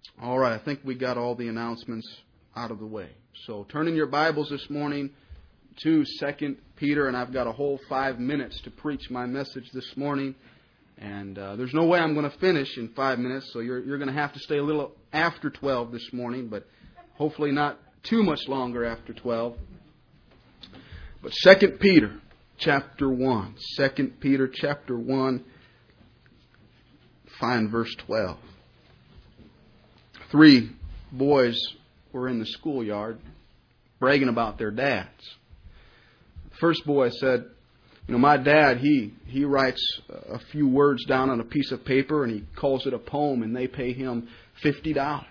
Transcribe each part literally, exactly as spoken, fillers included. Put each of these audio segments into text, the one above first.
All right, I think we got all the announcements out of the way. So turn in your Bibles this morning to Second Peter, and I've got a whole five minutes to preach my message this morning. And uh, there's no way I'm going to finish in five minutes, so you're, you're going to have to stay a little after twelve this morning, but hopefully not too much longer after twelve. But Second Peter chapter one. Second Peter chapter one, find verse twelve. Three boys were in the schoolyard bragging about their dads. The first boy said, you know, my dad, he, he writes a few words down on a piece of paper and he calls it a poem and they pay him fifty dollars.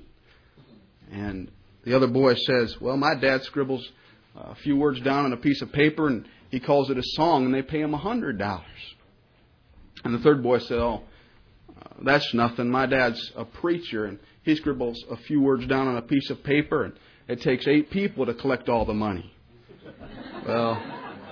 And the other boy says, well, my dad scribbles a few words down on a piece of paper and he calls it a song and they pay him one hundred dollars. And the third boy said, oh, uh, that's nothing. My dad's a preacher and he scribbles a few words down on a piece of paper and it takes eight people to collect all the money. Well,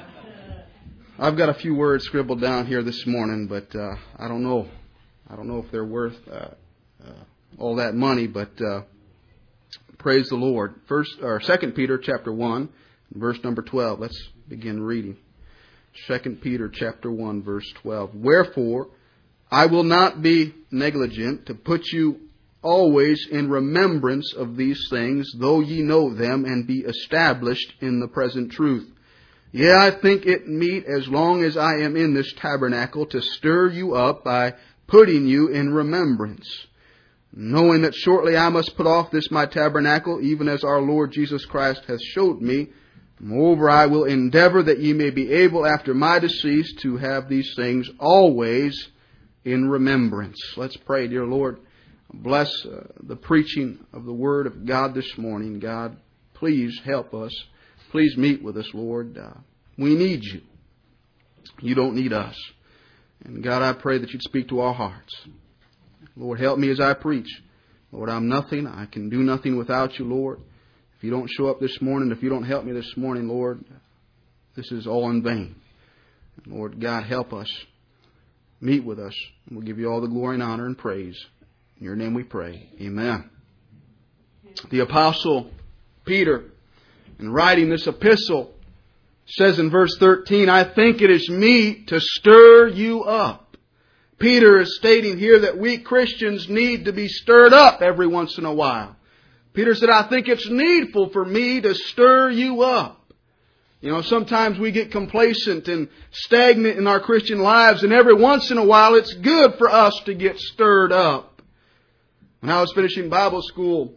I've got a few words scribbled down here this morning, but uh, I don't know. I don't know if they're worth uh, uh, all that money, but uh, praise the Lord. First or Second Peter chapter one, verse number twelve. Let's begin reading. Second Peter chapter one, verse twelve. Wherefore, I will not be negligent to put you always in remembrance of these things, though ye know them, and be established in the present truth. Yea, I think it meet, as long as I am in this tabernacle, to stir you up by putting you in remembrance, knowing that shortly I must put off this my tabernacle, even as our Lord Jesus Christ hath showed me. Moreover, I will endeavor that ye may be able after my decease to have these things always in remembrance. Let's pray. Dear Lord, bless uh, the preaching of the Word of God this morning. God, please help us. Please meet with us, Lord. Uh, we need you. You don't need us. And God, I pray that you'd speak to our hearts. Lord, help me as I preach. Lord, I'm nothing. I can do nothing without you, Lord. If you don't show up this morning, if you don't help me this morning, Lord, this is all in vain. And Lord, God, help us. Meet with us. And we'll give you all the glory and honor and praise. In your name we pray. Amen. The Apostle Peter, in writing this epistle, says in verse thirteen, I think it is meet to stir you up. Peter is stating here that we Christians need to be stirred up every once in a while. Peter said, I think it's needful for me to stir you up. You know, sometimes we get complacent and stagnant in our Christian lives, and every once in a while it's good for us to get stirred up. When I was finishing Bible school,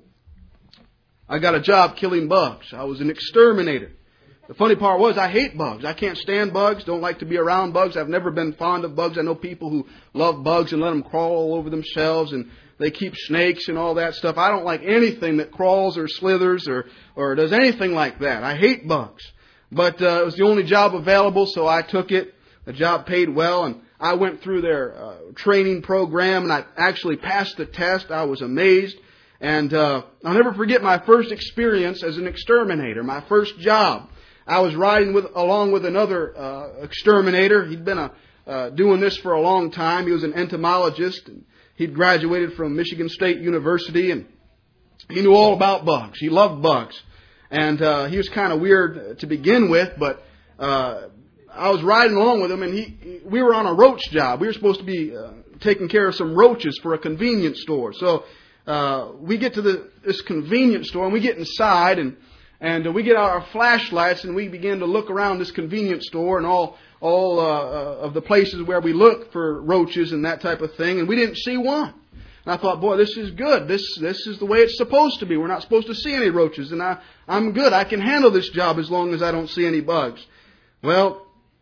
I got a job killing bugs. I was an exterminator. The funny part was I hate bugs. I can't stand bugs, don't like to be around bugs. I've never been fond of bugs. I know people who love bugs and let them crawl all over themselves, and they keep snakes and all that stuff. I don't like anything that crawls or slithers or, or does anything like that. I hate bugs. But uh, it was the only job available, so I took it. The job paid well, and I went through their uh, training program, and I actually passed the test. I was amazed. And uh, I'll never forget my first experience as an exterminator, my first job. I was riding with along with another uh, exterminator. He'd been a, uh, doing this for a long time. He was an entomologist. And he'd graduated from Michigan State University, and he knew all about bugs. He loved bugs. And uh, he was kind of weird to begin with, but uh, I was riding along with him, and he, we were on a roach job. We were supposed to be uh, taking care of some roaches for a convenience store. So Uh, we get to the, this convenience store and we get inside and, and uh, we get out our flashlights and we begin to look around this convenience store and all, all uh, uh, of the places where we look for roaches and that type of thing, and we didn't see one. And I thought, boy, this is good. This, this is the way it's supposed to be. We're not supposed to see any roaches, and I, I'm good. I can handle this job as long as I don't see any bugs. Well,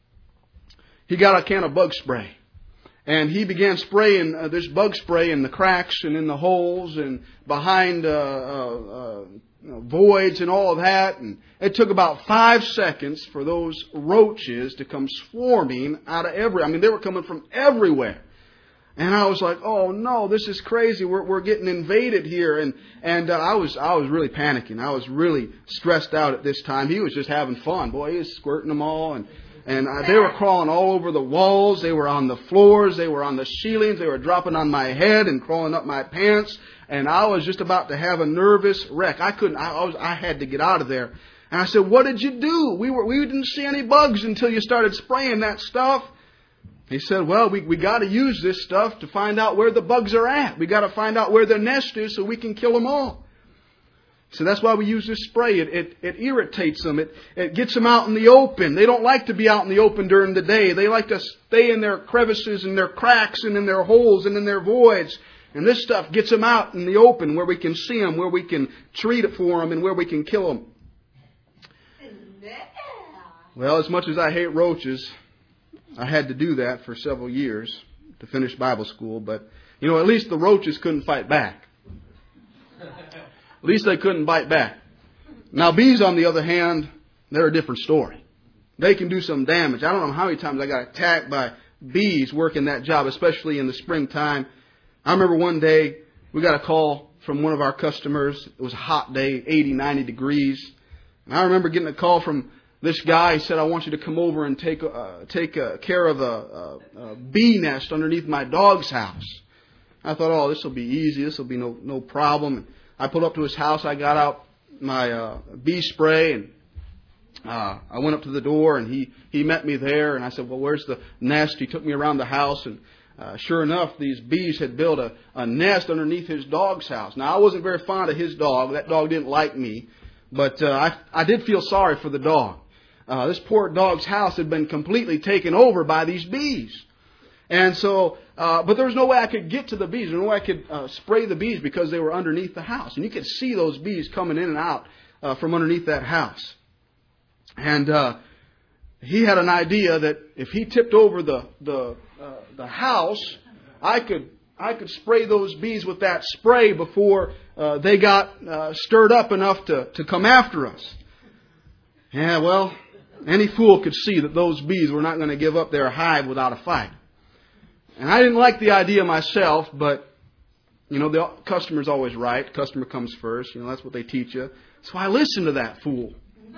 he got a can of bug spray. And he began spraying uh, this bug spray in the cracks and in the holes and behind uh, uh, uh, you know, voids and all of that. And it took about five seconds for those roaches to come swarming out of every... I mean, they were coming from everywhere. And I was like, oh no, this is crazy. We're we're getting invaded here. And and uh, I was I was really panicking. I was really stressed out at this time. He was just having fun. Boy, he was squirting them all. And And I, they were crawling all over the walls. They were on the floors. They were on the ceilings. They were dropping on my head and crawling up my pants. And I was just about to have a nervous wreck. I couldn't, I, I was, I had to get out of there. And I said, what did you do? We were, we didn't see any bugs until you started spraying that stuff. He said, well, we, we got to use this stuff to find out where the bugs are at. We got to find out where their nest is so we can kill them all. So that's why we use this spray. It, it, it irritates them. It, it gets them out in the open. They don't like to be out in the open during the day. They like to stay in their crevices and their cracks and in their holes and in their voids. And this stuff gets them out in the open where we can see them, where we can treat it for them, and where we can kill them. Well, as much as I hate roaches, I had to do that for several years to finish Bible school. But, you know, at least the roaches couldn't fight back. At least they couldn't bite back. Now, bees, on the other hand, they're a different story. They can do some damage. I don't know how many times I got attacked by bees working that job, especially in the springtime. I remember one day we got a call from one of our customers. It was a hot day, eighty, ninety degrees. And I remember getting a call from this guy. He said, I want you to come over and take uh, take uh, care of a, a, a bee nest underneath my dog's house. I thought, oh, this will be easy. This will be no, no problem. I pulled up to his house. I got out my uh, bee spray, and uh, I went up to the door, and he, he met me there. And I said, well, where's the nest? He took me around the house, and uh, sure enough, these bees had built a, a nest underneath his dog's house. Now, I wasn't very fond of his dog. That dog didn't like me, but uh, I, I did feel sorry for the dog. Uh, this poor dog's house had been completely taken over by these bees. And so, uh, but there was no way I could get to the bees. There was no way I could uh, spray the bees because they were underneath the house. And you could see those bees coming in and out uh, from underneath that house. And uh, he had an idea that if he tipped over the the uh, the house, I could I could spray those bees with that spray before uh, they got uh, stirred up enough to, to come after us. Yeah, well, any fool could see that those bees were not going to give up their hive without a fight. And I didn't like the idea myself, but, you know, the customer's always right. Customer comes first. You know, that's what they teach you. So I listened to that fool.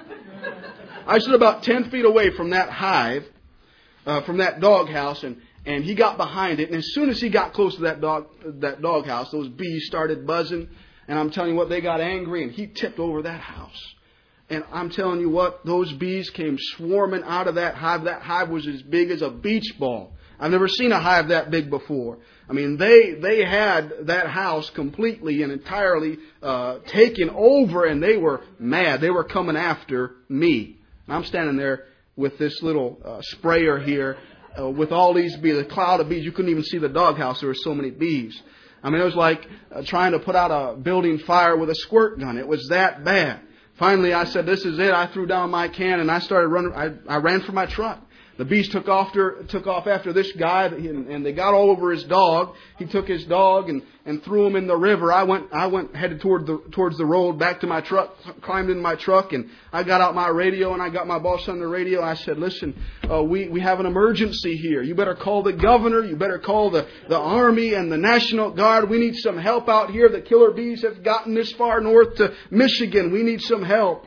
I stood about ten feet away from that hive, uh, from that doghouse, and, and he got behind it. And as soon as he got close to that dog, that doghouse, those bees started buzzing. And I'm telling you what, they got angry, and he tipped over that house. And I'm telling you what, those bees came swarming out of that hive. That hive was as big as a beach ball. I've never seen a hive that big before. I mean, they they had that house completely and entirely uh, taken over, and they were mad. They were coming after me. And I'm standing there with this little uh, sprayer here uh, with all these bees, a cloud of bees. You couldn't even see the doghouse. There were so many bees. I mean, it was like uh, trying to put out a building fire with a squirt gun. It was that bad. Finally, I said, this is it. I threw down my can, and I started running. I, I ran for my truck. The bees took off, to, took off after this guy, and, and they got all over his dog. He took his dog and, and threw him in the river. I went, I went headed toward the, towards the road, back to my truck, climbed in my truck, and I got out my radio, and I got my boss on the radio. I said, listen, uh, we, we have an emergency here. You better call the governor. You better call the, the Army and the National Guard. We need some help out here. The killer bees have gotten this far north to Michigan. We need some help.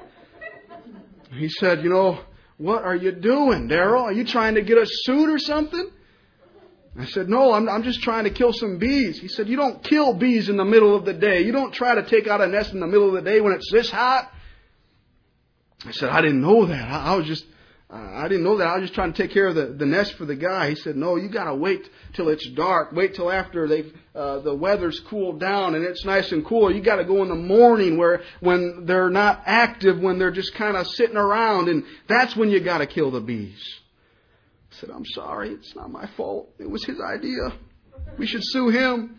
He said, you know, what are you doing, Darrell? Are you trying to get us sued or something? I said, no, I'm, I'm just trying to kill some bees. He said, you don't kill bees in the middle of the day. You don't try to take out a nest in the middle of the day when it's this hot. I said, I didn't know that. I, I was just, uh, I didn't know that. I was just trying to take care of the, the nest for the guy. He said, no, you got to wait till it's dark. Wait till after they uh, the weather's cooled down and it's nice and cool. You got to go in the morning where when they're not active, when they're just kind of sitting around, and that's when you got to kill the bees. I said, I'm sorry. It's not my fault. It was his idea. We should sue him.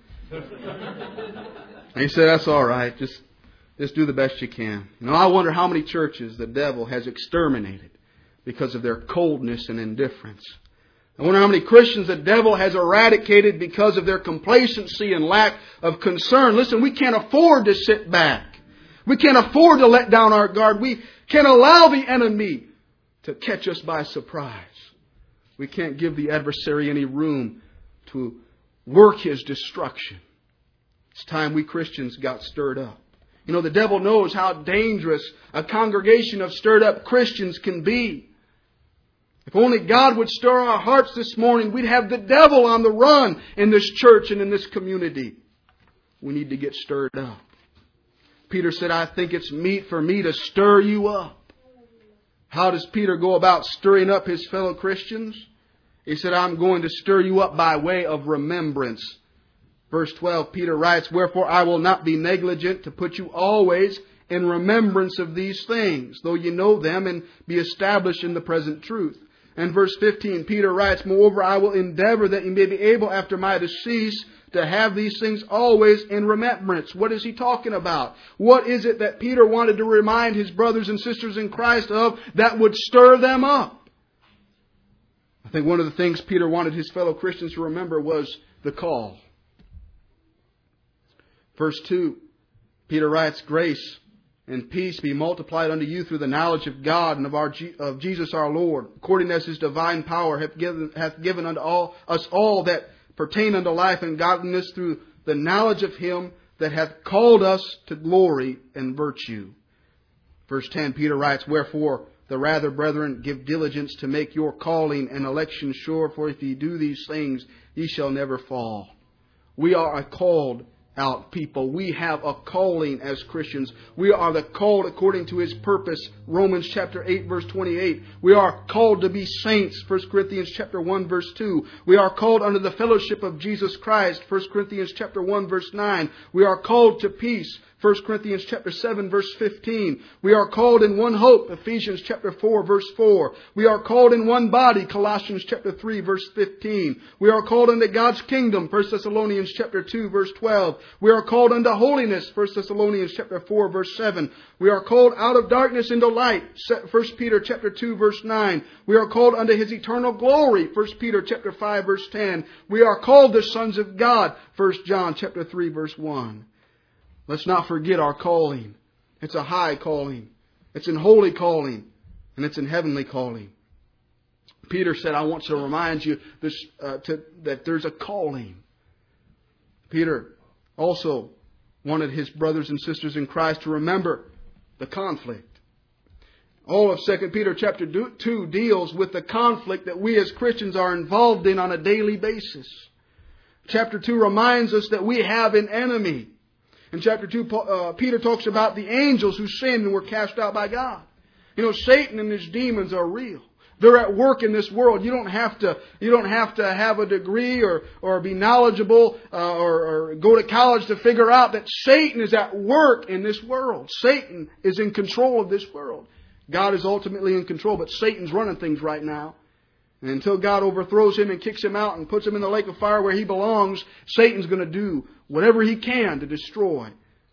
And he said, that's all right. Just, just do the best you can. You know, I wonder how many churches the devil has exterminated because of their coldness and indifference. I wonder how many Christians the devil has eradicated because of their complacency and lack of concern. Listen, we can't afford to sit back. We can't afford to let down our guard. We can't allow the enemy to catch us by surprise. We can't give the adversary any room to work his destruction. It's time we Christians got stirred up. You know, the devil knows how dangerous a congregation of stirred up Christians can be. If only God would stir our hearts this morning, we'd have the devil on the run in this church and in this community. We need to get stirred up. Peter said, I think it's meet for me to stir you up. How does Peter go about stirring up his fellow Christians? He said, I'm going to stir you up by way of remembrance. Verse twelve, Peter writes, Wherefore I will not be negligent to put you always in remembrance of these things, though you know them and be established in the present truth. And verse fifteen, Peter writes, Moreover, I will endeavor that you may be able after my decease to have these things always in remembrance. What is he talking about? What is it that Peter wanted to remind his brothers and sisters in Christ of that would stir them up? I think one of the things Peter wanted his fellow Christians to remember was the call. Verse two, Peter writes, Grace and peace be multiplied unto you through the knowledge of God and of our of Jesus our Lord, according as His divine power hath given, hath given unto all us all that pertain unto life and godliness through the knowledge of Him that hath called us to glory and virtue. Verse ten, Peter writes, Wherefore the rather, brethren, give diligence to make your calling and election sure, for if ye do these things, ye shall never fall. We are a called out people. We have a calling as Christians. We are the called according to His purpose. Romans chapter eight verse twenty-eight. We are called to be saints. First Corinthians chapter one verse two. We are called under the fellowship of Jesus Christ. First Corinthians chapter one verse nine. We are called to peace. First Corinthians chapter seven verse fifteen. We are called in one hope. Ephesians chapter four verse four. We are called in one body. Colossians chapter three verse fifteen. We are called into God's kingdom. First Thessalonians chapter two verse twelve. We are called unto holiness. First Thessalonians chapter four verse seven. We are called out of darkness into light. First Peter chapter two verse nine. We are called unto His eternal glory. First Peter chapter five verse ten. We are called the sons of God. First John chapter three verse one. Let's not forget our calling. It's a high calling. It's an holy calling. And it's in heavenly calling. Peter said, I want to remind you this, uh, to, that there's a calling. Peter also wanted his brothers and sisters in Christ to remember the conflict. All of Second Peter chapter two deals with the conflict that we as Christians are involved in on a daily basis. Chapter two reminds us that we have an enemy. In chapter two, uh, Peter talks about the angels who sinned and were cast out by God. You know, Satan and his demons are real. They're at work in this world. You don't have to. You don't have to have a degree or or be knowledgeable uh, or, or go to college to figure out that Satan is at work in this world. Satan is in control of this world. God is ultimately in control, but Satan's running things right now. And until God overthrows him and kicks him out and puts him in the lake of fire where he belongs, Satan's going to do whatever he can to destroy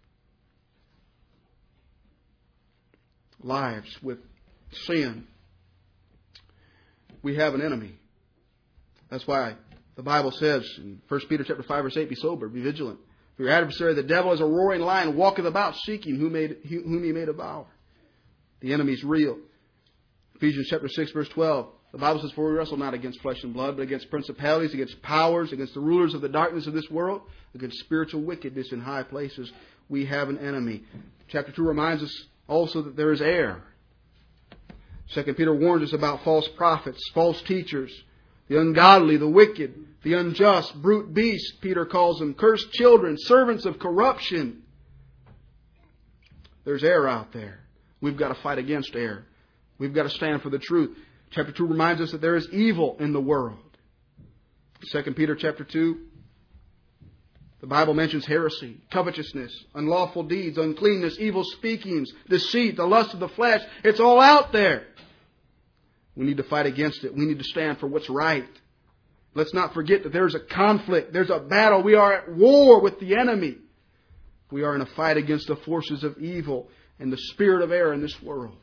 lives with sin. We have an enemy. That's why the Bible says in First Peter chapter five verse eight, be sober, be vigilant. For your adversary, the devil, is a roaring lion, walketh about seeking whom, made, whom he may devour. The enemy's real. Ephesians chapter six verse twelve. The Bible says, for we wrestle not against flesh and blood, but against principalities, against powers, against the rulers of the darkness of this world, against spiritual wickedness in high places. We have an enemy. Chapter two reminds us also that there is error. Second Peter warns us about false prophets, false teachers, the ungodly, the wicked, the unjust, brute beasts, Peter calls them, cursed children, servants of corruption. There's error out there. We've got to fight against error. We've got to stand for the truth. Chapter two reminds us that there is evil in the world. Second Peter chapter two, the Bible mentions heresy, covetousness, unlawful deeds, uncleanness, evil speakings, deceit, the lust of the flesh. It's all out there. We need to fight against it. We need to stand for what's right. Let's not forget that there's a conflict. There's a battle. We are at war with the enemy. We are in a fight against the forces of evil and the spirit of error in this world.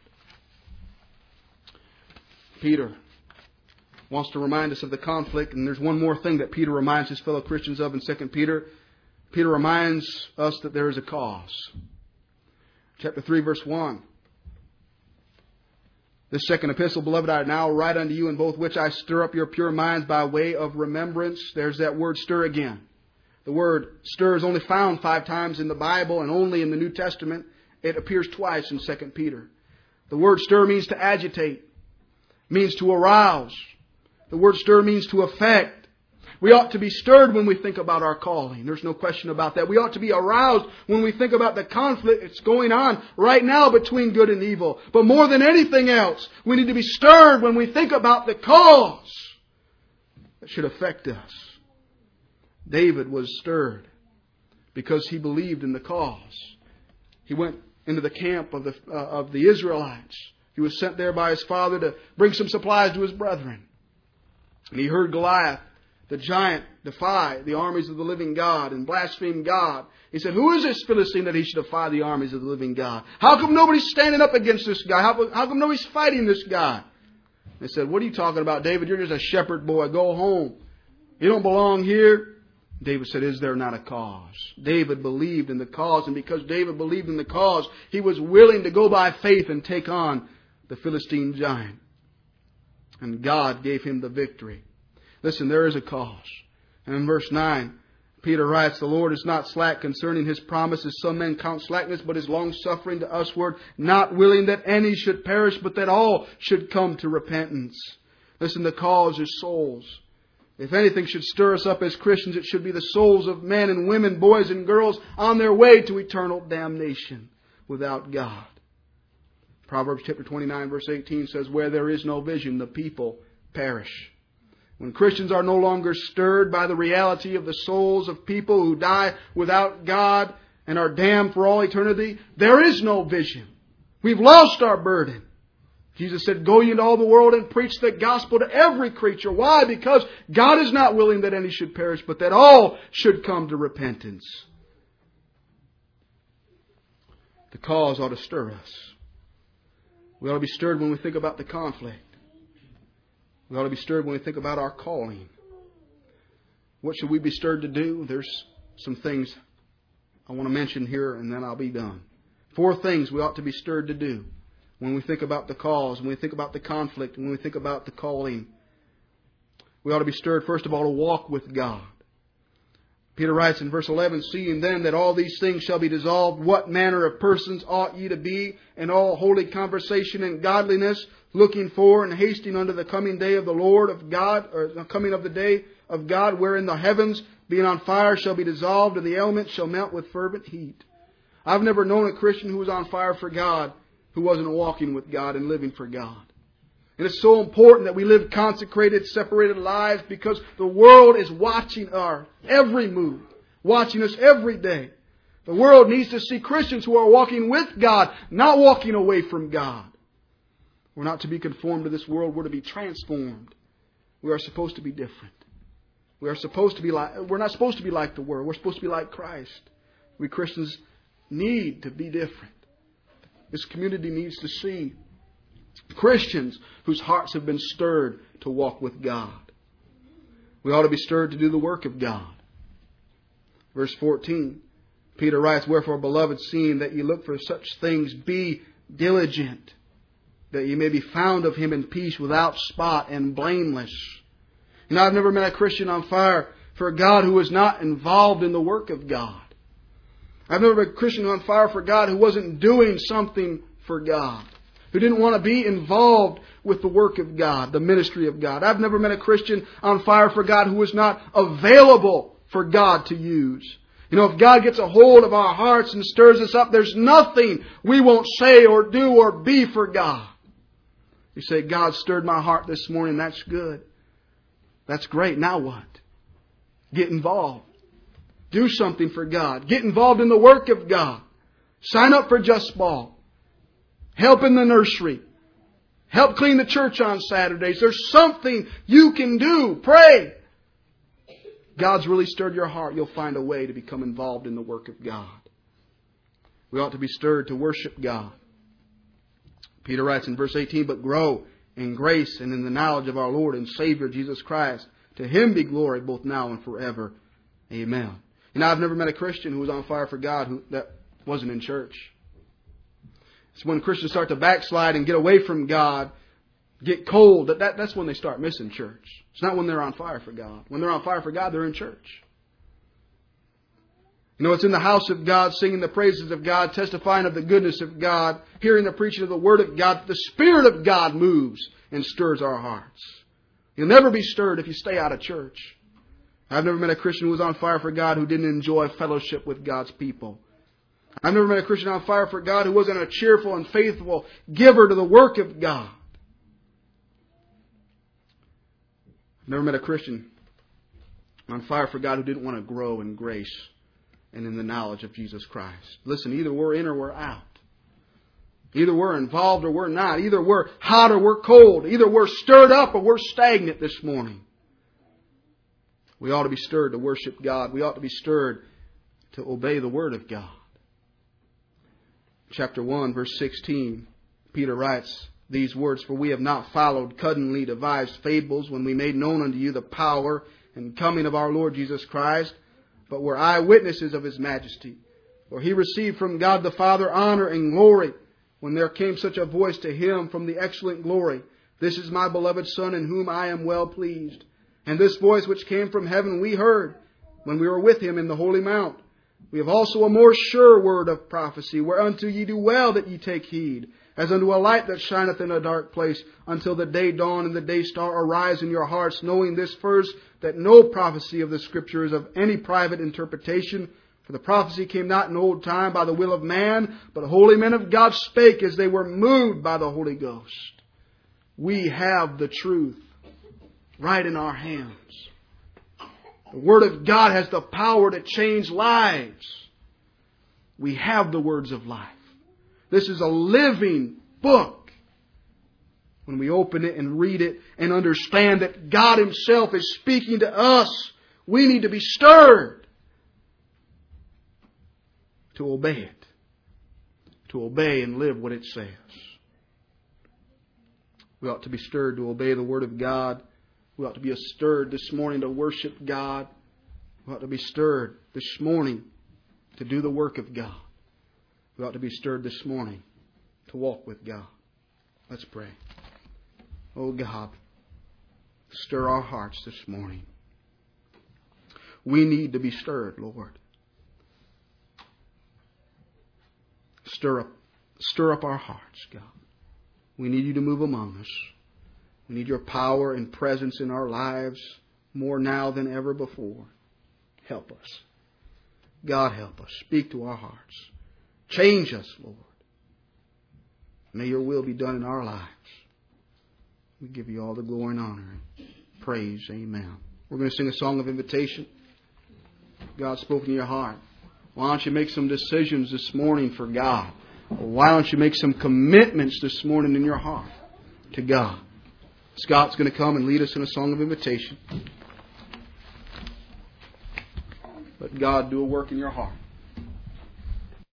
Peter wants to remind us of the conflict, and there's one more thing that Peter reminds his fellow Christians of in Second Peter. Peter reminds us that there is a cause. Chapter three, verse one. This second epistle, beloved, I now write unto you, in both which I stir up your pure minds by way of remembrance. There's that word stir again. The word stir is only found five times in the Bible and only in the New Testament. It appears twice in Second Peter. The word stir means to agitate. means to arouse. The word stir means to affect. We ought to be stirred when we think about our calling. There's no question about that. We ought to be aroused when we think about the conflict that's going on right now between good and evil. But more than anything else, we need to be stirred when we think about the cause that should affect us. David was stirred because he believed in the cause. He went into the camp of the, uh, of the Israelites. He was sent there by his father to bring some supplies to his brethren. And he heard Goliath, the giant, defy the armies of the living God and blaspheme God. He said, who is this Philistine that he should defy the armies of the living God? How come nobody's standing up against this guy? How, how come nobody's fighting this guy? They said, what are you talking about, David? You're just a shepherd boy. Go home. You don't belong here. David said, is there not a cause? David believed in the cause, and because David believed in the cause, he was willing to go by faith and take on the Philistine giant. And God gave him the victory. Listen, there is a cause. And in verse nine, Peter writes, the Lord is not slack concerning His promises, some men count slackness, but is long-suffering to usward, not willing that any should perish, but that all should come to repentance. Listen, the cause is souls. If anything should stir us up as Christians, it should be the souls of men and women, boys and girls, on their way to eternal damnation without God. Proverbs chapter twenty-nine, verse eighteen says, where there is no vision, the people perish. When Christians are no longer stirred by the reality of the souls of people who die without God and are damned for all eternity, there is no vision. We've lost our burden. Jesus said, go ye into all the world and preach the gospel to every creature. Why? Because God is not willing that any should perish, but that all should come to repentance. The cause ought to stir us. We ought to be stirred when we think about the conflict. We ought to be stirred when we think about our calling. What should we be stirred to do? There's some things I want to mention here, and then I'll be done. Four things we ought to be stirred to do when we think about the cause, when we think about the conflict, when we think about the calling. We ought to be stirred, first of all, to walk with God. Peter writes in verse eleven, seeing then that all these things shall be dissolved, what manner of persons ought ye to be in all holy conversation and godliness, looking for and hasting unto the coming day of the Lord of God, or the coming of the day of God, wherein the heavens, being on fire, shall be dissolved, and the elements shall melt with fervent heat. I've never known a Christian who was on fire for God who wasn't walking with God and living for God. And it's so important that we live consecrated, separated lives, because the world is watching our every move, watching us every day. The world needs to see Christians who are walking with God, not walking away from God. We're not to be conformed to this world. We're to be transformed. We are supposed to be different. We are supposed to be like, we're not supposed to be like the world. We're supposed to be like Christ. We Christians need to be different. This community needs to see Christians whose hearts have been stirred to walk with God. We ought to be stirred to do the work of God. Verse fourteen, Peter writes, wherefore, beloved, seeing that ye look for such things, be diligent, that ye may be found of Him in peace, without spot and blameless. You know, I've never met a Christian on fire for God who was not involved in the work of God. I've never met a Christian on fire for God who wasn't doing something for God, who didn't want to be involved with the work of God, the ministry of God. I've never met a Christian on fire for God who was not available for God to use. You know, if God gets a hold of our hearts and stirs us up, there's nothing we won't say or do or be for God. You say, God stirred my heart this morning. That's good. That's great. Now what? Get involved. Do something for God. Get involved in the work of God. Sign up for Just Ball. Help in the nursery. Help clean the church on Saturdays. There's something you can do. Pray. God's really stirred your heart. You'll find a way to become involved in the work of God. We ought to be stirred to worship God. Peter writes in verse eighteen, but grow in grace and in the knowledge of our Lord and Savior Jesus Christ. To Him be glory both now and forever. Amen. You know, I've never met a Christian who was on fire for God who that wasn't in church. It's when Christians start to backslide and get away from God, get cold, that, that that's when they start missing church. It's not when they're on fire for God. When they're on fire for God, they're in church. You know, it's in the house of God, singing the praises of God, testifying of the goodness of God, hearing the preaching of the Word of God, that the Spirit of God moves and stirs our hearts. You'll never be stirred if you stay out of church. I've never met a Christian who was on fire for God who didn't enjoy fellowship with God's people. I've never met a Christian on fire for God who wasn't a cheerful and faithful giver to the work of God. I've never met a Christian on fire for God who didn't want to grow in grace and in the knowledge of Jesus Christ. Listen, either we're in or we're out. Either we're involved or we're not. Either we're hot or we're cold. Either we're stirred up or we're stagnant this morning. We ought to be stirred to worship God. We ought to be stirred to obey the Word of God. Chapter one, verse sixteen, Peter writes these words, "For we have not followed cunningly devised fables when we made known unto you the power and coming of our Lord Jesus Christ, but were eyewitnesses of His majesty. For He received from God the Father honor and glory, when there came such a voice to Him from the excellent glory, This is my beloved Son, in whom I am well pleased. And this voice which came from heaven we heard, when we were with Him in the holy mount. We have also a more sure word of prophecy, whereunto ye do well that ye take heed, as unto a light that shineth in a dark place, until the day dawn and the day star arise in your hearts, knowing this first, that no prophecy of the Scripture is of any private interpretation. For the prophecy came not in old time by the will of man, but holy men of God spake as they were moved by the Holy Ghost." We have the truth right in our hands. The Word of God has the power to change lives. We have the words of life. This is a living book. When we open it and read it and understand that God Himself is speaking to us, we need to be stirred to obey it. To obey and live what it says. We ought to be stirred to obey the Word of God. We ought to be stirred this morning to worship God. We ought to be stirred this morning to do the work of God. We ought to be stirred this morning to walk with God. Let's pray. Oh God, stir our hearts this morning. We need to be stirred, Lord. Stir up, stir up our hearts, God. We need You to move among us. We need Your power and presence in our lives more now than ever before. Help us. God, help us. Speak to our hearts. Change us, Lord. May Your will be done in our lives. We give You all the glory and honor and praise. Amen. We're going to sing a song of invitation. God's spoken to your heart. Why don't you make some decisions this morning for God? Or why don't you make some commitments this morning in your heart to God? Scott's going to come and lead us in a song of invitation. Let God do a work in your heart.